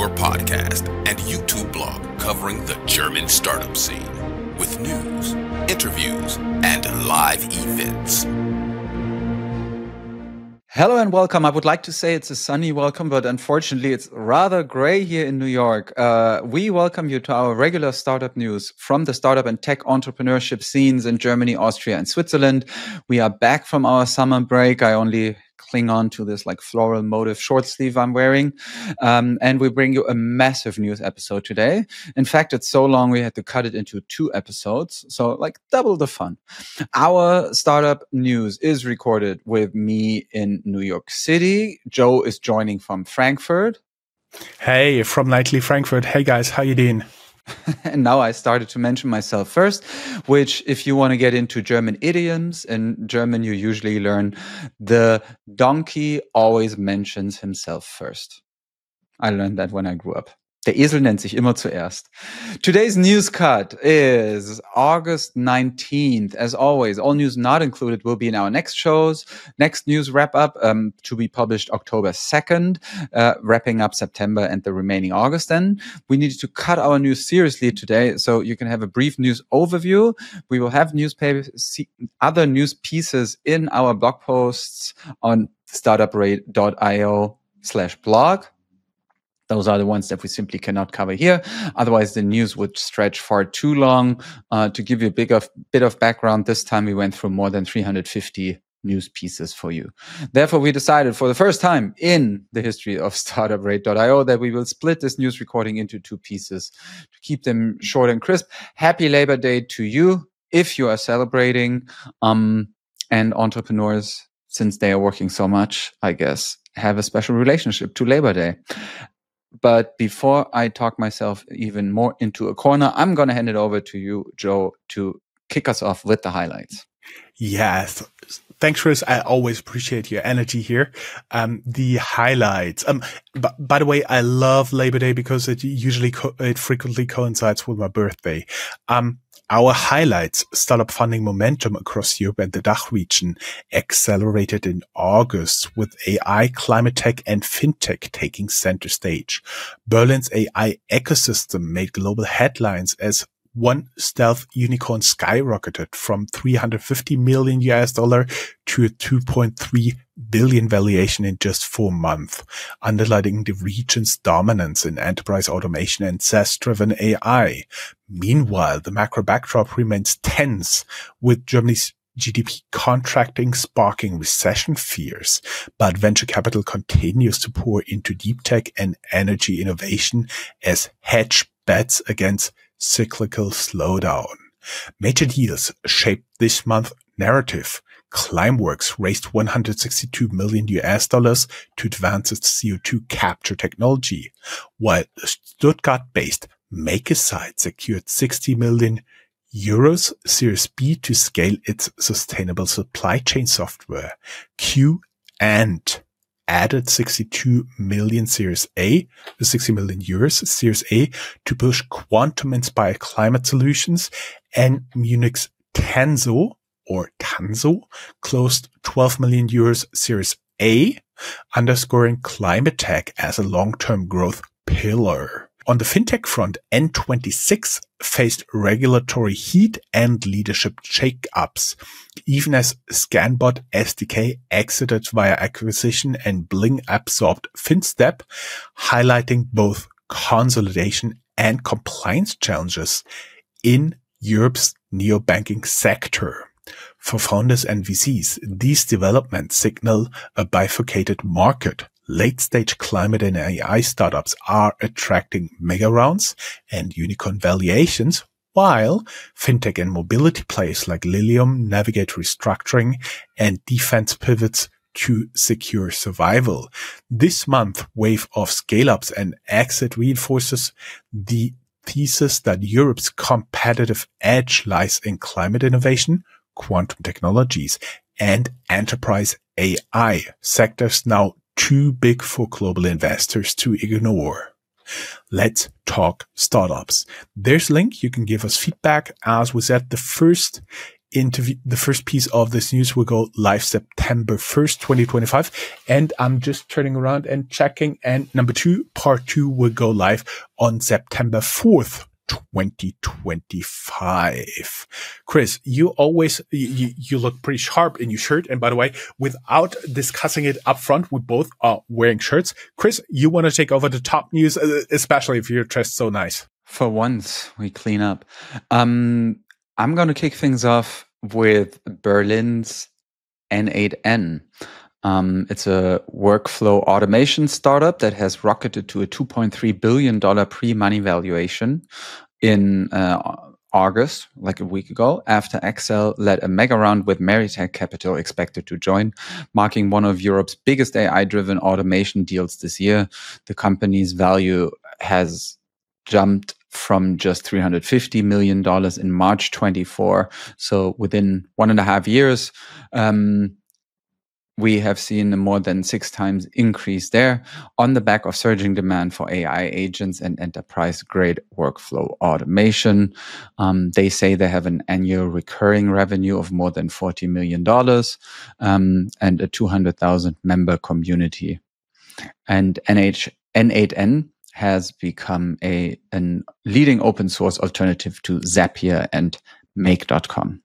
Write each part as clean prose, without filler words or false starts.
your podcast and YouTube blog covering the German startup scene with news, interviews, and live events. Hello and welcome. I would like to say it's a sunny welcome, but unfortunately it's rather gray here in New York. We welcome you to our regular startup news from the startup and tech entrepreneurship scenes in Germany, Austria, and Switzerland. We are back from our summer break. I only cling on to this like floral motif short sleeve I'm wearing. And we bring you a massive news episode today. In fact, it's so long we had to cut it into 2 episodes. So like double the fun. Our startup news is recorded with me in New York City. Joe is joining from Frankfurt. Hey, from Nightly Frankfurt. Hey guys, how you doing? And now I started to mention myself first, which if you want to get into German idioms, in German you usually learn the donkey always mentions himself first. I learned that when I grew up. Der Esel nennt sich immer zuerst. Today's news cut is August 19th. As always, all news not included will be in our next shows. Next news wrap up to be published October 2nd, wrapping up September and the remaining August. Then we needed to cut our news seriously today, so you can have a brief news overview. We will have other news pieces in our blog posts on startuprate.io/blog. Those are the ones that we simply cannot cover here. Otherwise, the news would stretch far too long. To give you a bit of background, this time we went through more than 350 news pieces for you. Therefore, we decided for the first time in the history of startuprate.io that we will split this news recording into 2 pieces to keep them short and crisp. Happy Labor Day to you if you are celebrating. And entrepreneurs, since they are working so much, I guess, have a special relationship to Labor Day. But before I talk myself even more into a corner, I'm going to hand it over to you, Joe, to kick us off with the highlights. Yes. Thanks, Chris. I always appreciate your energy here. The highlights. By the way, I love Labor Day because it frequently coincides with my birthday. Our highlights: startup funding momentum across Europe and the DACH region accelerated in August with AI, climate tech, and fintech taking center stage. Berlin's AI ecosystem made global headlines as one stealth unicorn skyrocketed from $350 million to a $2.3 billion valuation in just 4 months, underlining the region's dominance in enterprise automation and SaaS-driven AI. Meanwhile, the macro backdrop remains tense, with Germany's GDP contracting sparking recession fears, but venture capital continues to pour into deep tech and energy innovation as hedge bets against cyclical slowdown. Major deals shaped this month's narrative. Climeworks raised $162 million to advance its CO2 capture technology, while Stuttgart-based MakerSite secured 60 million euros Series B to scale its sustainable supply chain software. Q and added 60 million Series A to push quantum-inspired climate solutions, and Munich's Tanso closed 12 million euros Series A, underscoring climate tech as a long-term growth pillar. On the fintech front, N26 faced regulatory heat and leadership shake-ups, even as Scanbot SDK exited via acquisition and Bling absorbed FinStep, highlighting both consolidation and compliance challenges in Europe's neobanking sector. For founders and VCs, these developments signal a bifurcated market. Late-stage climate and AI startups are attracting mega rounds and unicorn valuations, while fintech and mobility players like Lilium navigate restructuring and defense pivots to secure survival. This month, wave of scale-ups and exit reinforces the thesis that Europe's competitive edge lies in climate innovation, quantum technologies, and enterprise AI, sectors now too big for global investors to ignore. Let's talk startups. There's a link. You can give us feedback. As we said, the first interview, the first piece of this news will go live September 1st, 2025. And I'm just turning around and checking. And number 2, part 2 will go live on September 4th, 2025. Chris, you always, you look pretty sharp in your shirt. And by the way, without discussing it up front, we both are wearing shirts. Chris, you want to take over the top news, especially if you're dressed so nice. For once, we clean up. I'm going to kick things off with Berlin's N8N. It's a workflow automation startup that has rocketed to a $2.3 billion pre-money valuation in August, like a week ago, after Accel led a mega round with Meritech Capital expected to join, marking one of Europe's biggest AI-driven automation deals this year. The company's value has jumped from just $350 million in March 24. So within 1.5 years, we have seen a more than 6 times increase there on the back of surging demand for AI agents and enterprise-grade workflow automation. They say they have an annual recurring revenue of more than $40 million and a 200,000 member community. And N8N has become a leading open source alternative to Zapier and Make.com.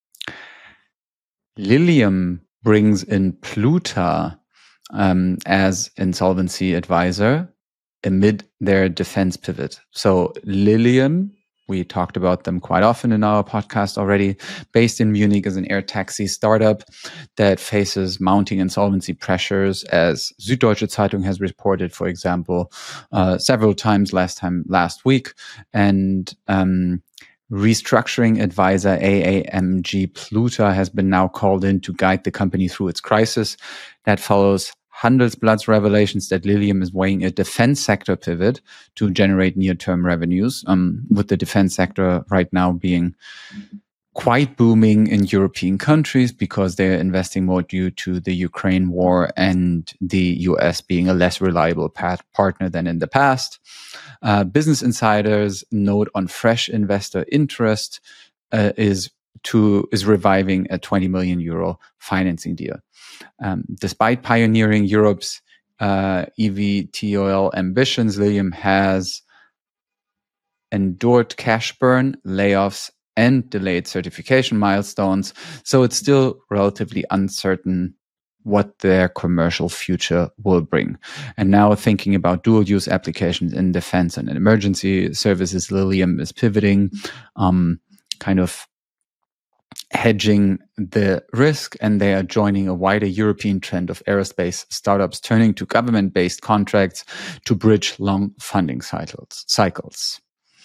Lilium brings in Pluta as insolvency advisor amid their defense pivot. So Lilium, we talked about them quite often in our podcast already, based in Munich, is an air taxi startup that faces mounting insolvency pressures, as Süddeutsche Zeitung has reported, for example, several times last week. And restructuring advisor AAMG Pluta has been now called in to guide the company through its crisis. That follows Handelsblatt's revelations that Lilium is weighing a defense sector pivot to generate near-term revenues, with the defense sector right now being quite booming in European countries because they're investing more due to the Ukraine war and the US being a less reliable partner than in the past. Business Insider's note on fresh investor interest is reviving a 20 million euro financing deal. Despite pioneering Europe's eVTOL ambitions, Lilium has endured cash burn, layoffs, and delayed certification milestones. So it's still relatively uncertain what their commercial future will bring. And now thinking about dual use applications in defense and in emergency services, Lilium is pivoting, kind of hedging the risk, and they are joining a wider European trend of aerospace startups turning to government-based contracts to bridge long funding cycles.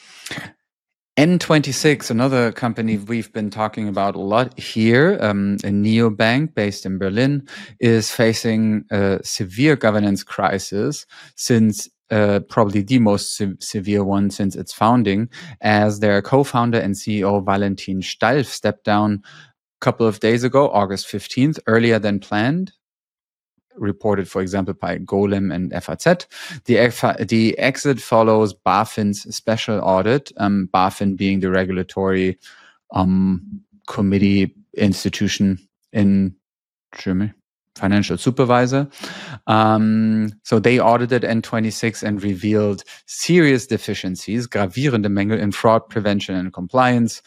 N26, another company we've been talking about a lot here, a neobank based in Berlin, is facing a severe governance crisis since probably the most severe one since its founding, as their co-founder and CEO Valentin Stalf stepped down a couple of days ago, August 15th, earlier than planned. Reported, for example, by Golem and FAZ. The exit follows BaFin's special audit, BaFin being the regulatory committee institution in Germany, financial supervisor. So they audited N26 and revealed serious deficiencies, gravierende Mängel in fraud prevention and compliance,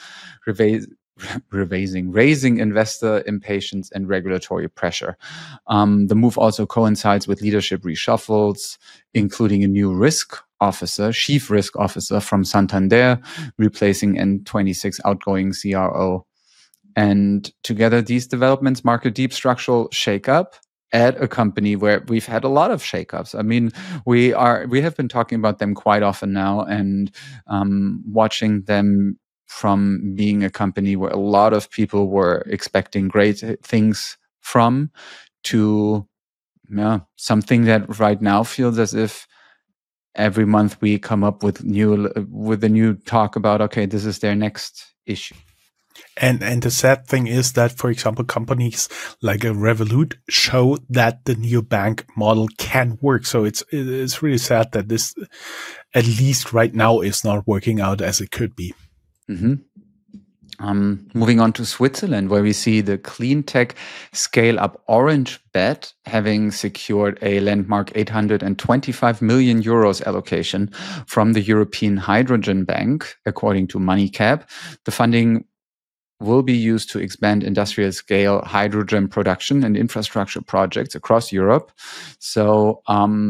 raising investor impatience and regulatory pressure. The move also coincides with leadership reshuffles, including a new chief risk officer from Santander, replacing N26 outgoing CRO. And together, these developments mark a deep structural shakeup at a company where we've had a lot of shakeups. I mean, we have been talking about them quite often now, and watching them from being a company where a lot of people were expecting great things from to something that right now feels as if every month we come up with a new talk about, okay, this is their next issue. And the sad thing is that, for example, companies like a Revolut show that the neobank model can work. So it's really sad that this, at least right now, is not working out as it could be. Mm-hmm. Moving on to Switzerland, where we see the clean tech scale-up OrangeBet having secured a landmark 825 million euros allocation from the European Hydrogen Bank, according to MoneyCap. The funding will be used to expand industrial-scale hydrogen production and infrastructure projects across Europe. So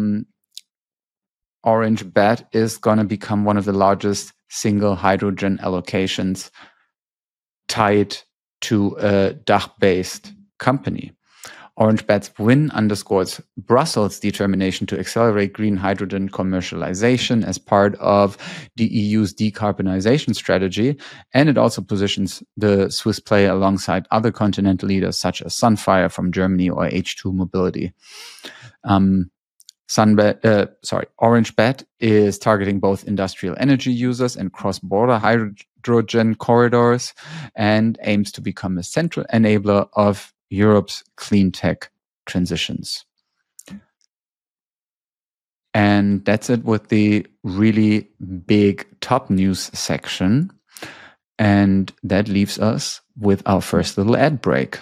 OrangeBet is going to become one of the largest single hydrogen allocations tied to a DACH-based company. OrangeBet's win underscores Brussels' determination to accelerate green hydrogen commercialization as part of the EU's decarbonization strategy, and it also positions the Swiss player alongside other continental leaders such as Sunfire from Germany or H2 Mobility. OrangeBet is targeting both industrial energy users and cross-border hydrogen corridors and aims to become a central enabler of Europe's clean tech transitions. And that's it with the really big top news section. And that leaves us with our first little ad break.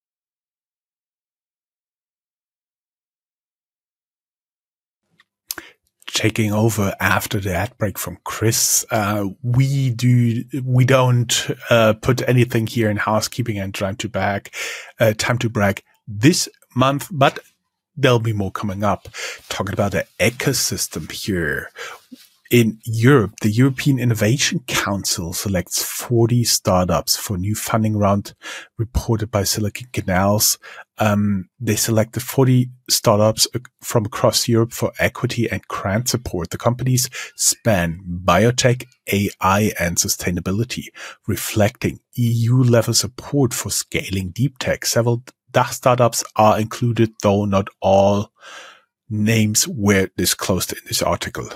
Taking over after the ad break from Chris, we don't put anything here in housekeeping and time to brag this month, but there'll be more coming up. Talking about the ecosystem here. In Europe, the European Innovation Council selects 40 startups for new funding round reported by Silicon Canals. They selected 40 startups from across Europe for equity and grant support. The companies span biotech, AI, and sustainability, reflecting EU-level support for scaling deep tech. Several DACH startups are included, though not all names were disclosed in this article.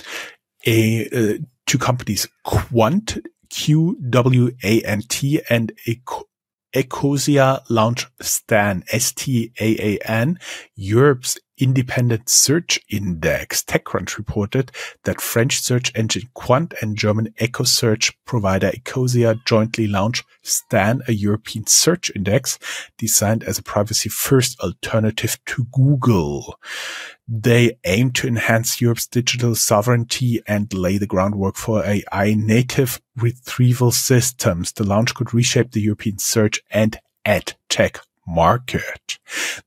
Two companies, Quant, QWANT, and Ecosia launch STAN, STAAN, Europe's independent search index. TechCrunch reported that French search engine Quant and German eco-search provider Ecosia jointly launched STAN, a European search index designed as a privacy-first alternative to Google. They aim to enhance Europe's digital sovereignty and lay the groundwork for AI-native retrieval systems. The launch could reshape the European search and ad tech market.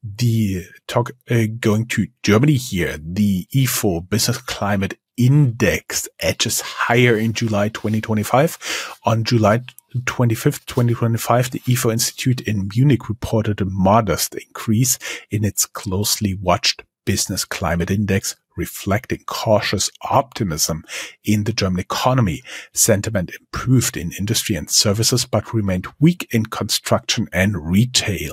Going to Germany here, the Ifo Business Climate Index edges higher in July 2025. On July 25th, 2025, the Ifo Institute in Munich reported a modest increase in its closely watched Business Climate Index, reflecting cautious optimism in the German economy. Sentiment improved in industry and services, but remained weak in construction and retail.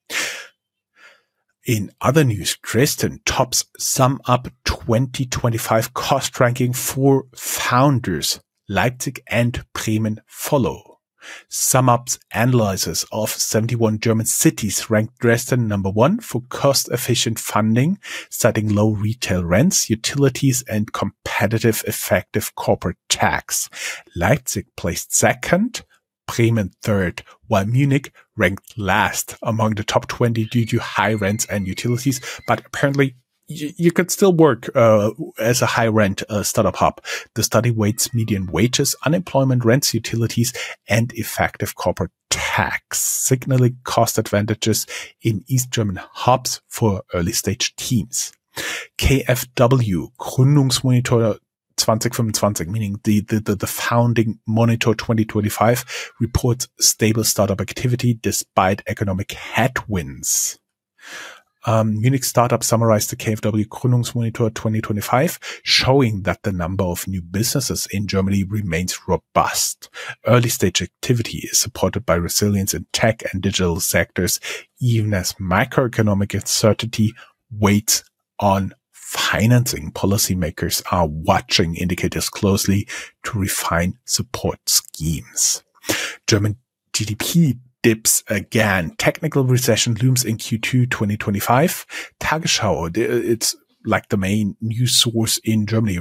In other news, Dresden tops SumUp 2025 cost ranking for founders. Leipzig and Bremen follow. SumUp's analysis of 71 German cities ranked Dresden number 1 for cost-efficient funding, citing low retail rents, utilities, and competitive effective corporate tax. Leipzig placed second, Bremen third, while Munich ranked last among the top 20 due to high rents and utilities, but apparently you could still work as a high-rent startup hub. The study weights median wages, unemployment, rents, utilities, and effective corporate tax, signaling cost advantages in East German hubs for early-stage teams. KfW, Gründungsmonitor 2025, meaning the founding monitor 2025, reports stable startup activity despite economic headwinds. Munich Startup summarized the KfW Gründungsmonitor 2025, showing that the number of new businesses in Germany remains robust. Early stage activity is supported by resilience in tech and digital sectors, even as macroeconomic uncertainty weighs on financing. Policymakers are watching indicators closely to refine support schemes. German GDP dips again. Technical recession looms in Q2 2025. Tagesschau, it's like the main news source in Germany, right?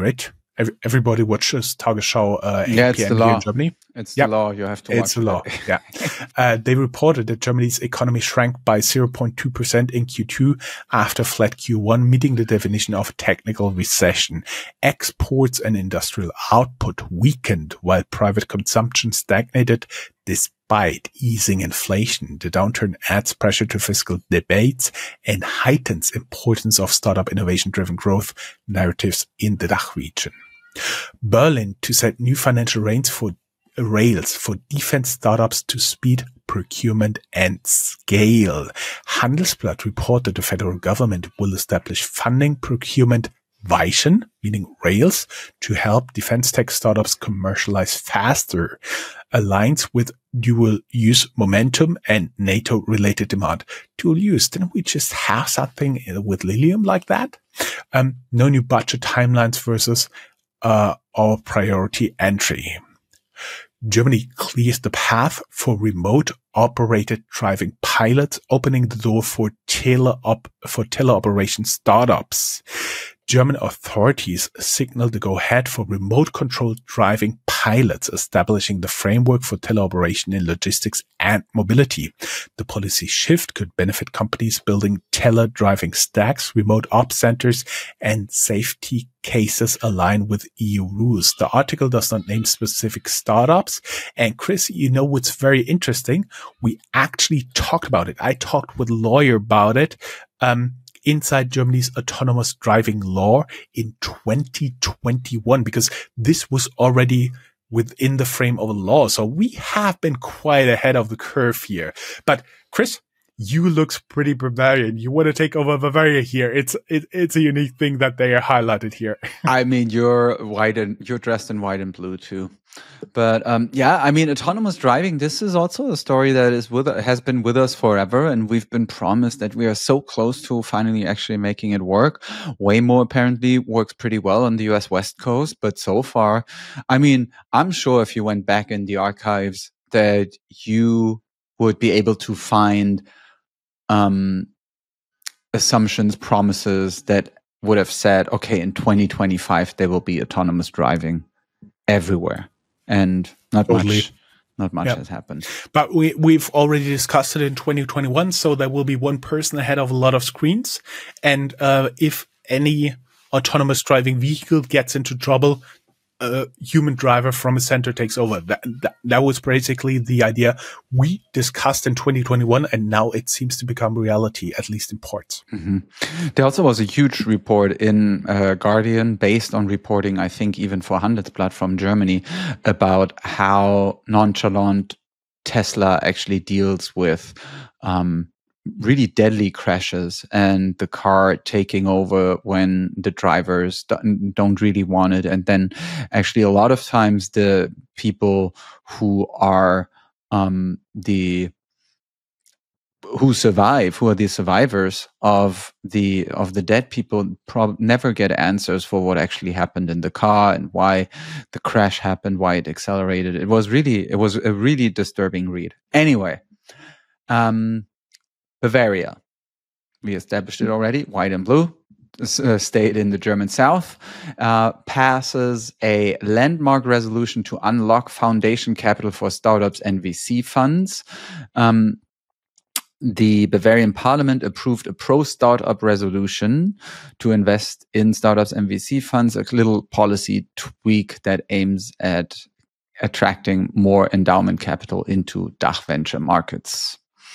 everybody watches Tagesschau 8 Yeah, it's p.m. the here law. in Germany. It's the law. You have to watch It's the law. Yeah. They reported that Germany's economy shrank by 0.2% in Q2 after flat Q1, meeting the definition of a technical recession. Exports and industrial output weakened while private consumption stagnated despite easing inflation. The downturn adds pressure to fiscal debates and heightens importance of startup innovation-driven growth narratives in the DACH region. Berlin to set new financial rails for defense startups to speed procurement and scale. Handelsblatt reported the federal government will establish funding procurement Weichen, meaning rails, to help defense tech startups commercialize faster. Aligns with dual-use momentum and NATO-related demand. Dual-use, didn't we just have something with Lilium like that? No new budget timelines versus our priority entry. Germany clears the path for remote operated driving pilots, opening the door for teleoperation startups. German authorities signaled the go-ahead for remote-controlled driving pilots, establishing the framework for teleoperation in logistics and mobility. The policy shift could benefit companies building tele-driving stacks, remote ops centers, and safety cases align with EU rules. The article does not name specific startups. And Chris, you know what's very interesting? We actually talked about it. I talked with a lawyer about it. Inside Germany's autonomous driving law in 2021, because this was already within the frame of a law. So we have been quite ahead of the curve here. But Chris, you looks pretty Bavarian. You want to take over Bavaria here. It's a unique thing that they are highlighted here. I mean, you're dressed in white and blue too. But yeah, I mean, autonomous driving, this is also a story that has been with us forever. And we've been promised that we are so close to finally actually making it work. Waymo apparently works pretty well on the US West Coast. But so far, I mean, I'm sure if you went back in the archives that you would be able to find assumptions, promises that would have said, okay, in 2025, there will be autonomous driving everywhere. And not much has happened. But we've already discussed it in 2021. So there will be one person ahead of a lot of screens. And if any autonomous driving vehicle gets into trouble, a human driver from a center takes over. That was basically the idea we discussed in 2021, and now it seems to become reality, at least in parts. Mm-hmm. There also was a huge report in Guardian, based on reporting, I think, even for Handelsblatt from Germany, about how nonchalant Tesla actually deals with really deadly crashes and the car taking over when the drivers don't really want it. And then actually a lot of times the people who are who are the survivors of the dead people never get answers for what actually happened in the car and why the crash happened, why it accelerated. It was a really disturbing read. Anyway, Bavaria, we established it already, white and blue, state in the German south, passes a landmark resolution to unlock foundation capital for startups and VC funds. The Bavarian parliament approved a pro-startup resolution to invest in startups and VC funds, a little policy tweak that aims at attracting more endowment capital into DACH venture markets.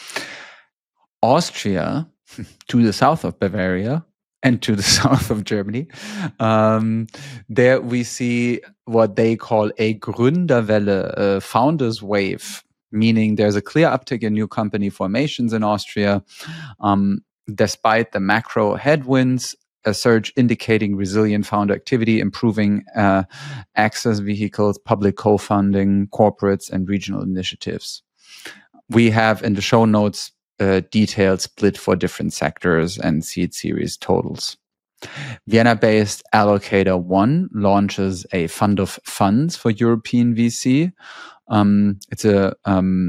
Austria, to the south of Bavaria and to the south of Germany, there we see what they call a Gründerwelle, a founder's wave, meaning there's a clear uptick in new company formations in Austria. Despite the macro headwinds, a surge indicating resilient founder activity, improving access vehicles, public co-funding, corporates, and regional initiatives. We have in the show notes detailed split for different sectors and seed series totals. Vienna-based Allocator One launches a fund of funds for European VC. It's a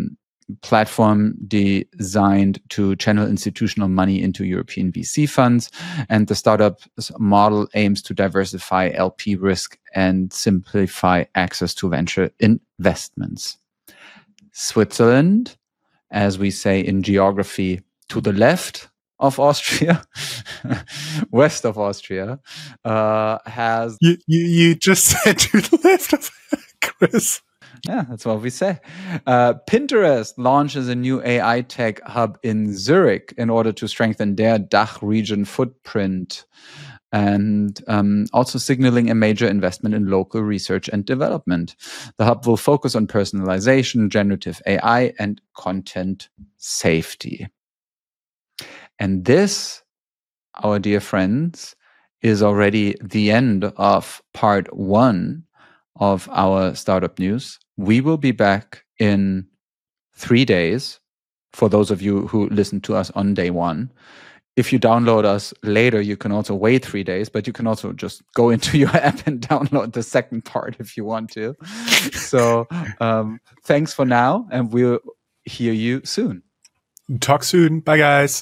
platform designed to channel institutional money into European VC funds. And the startup model aims to diversify LP risk and simplify access to venture investments. Switzerland, as we say in geography, to the left of Austria, west of Austria, has... You just said to the left of Chris. Yeah, that's what we say. Pinterest launches a new AI tech hub in Zurich in order to strengthen their DACH region footprint, and also signaling a major investment in local research and development. The hub will focus on personalization, generative AI, and content safety. And this, our dear friends, is already the end of part 1 of our startup news. We will be back in 3 days for those of you who listen to us on day 1. If you download us later, you can also wait 3 days, but you can also just go into your app and download the second part if you want to. So thanks for now, and we'll hear you soon. Talk soon. Bye, guys.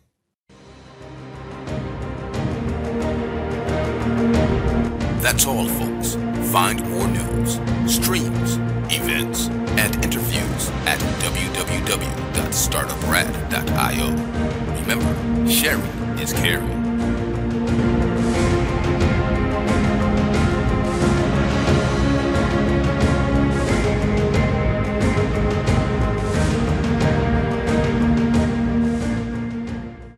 That's all, folks. Find more news, streams, events, and interviews at www.startuprad.io. Remember, sharing is caring.